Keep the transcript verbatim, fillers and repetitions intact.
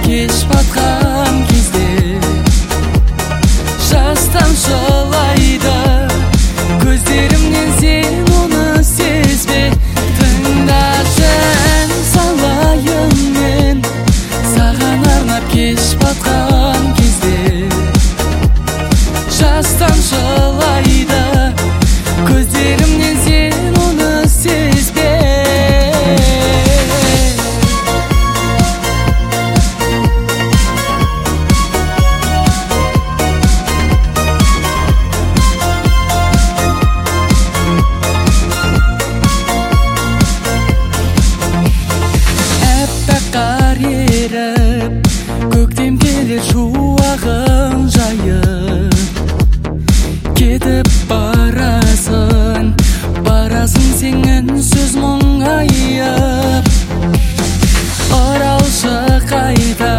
кеш батқан кезде жас тамшылайды көздерімнен, сен оны сезбе. Тыңдашы, ән салайын мен саған арнап кеш батқан кезде жас тамшылайды көздерімнен, сен оны сезбе. Көктем келер шуағын жайып, кетіп барасың, барасың сен үнсіз мұңайып. Оралшы қайта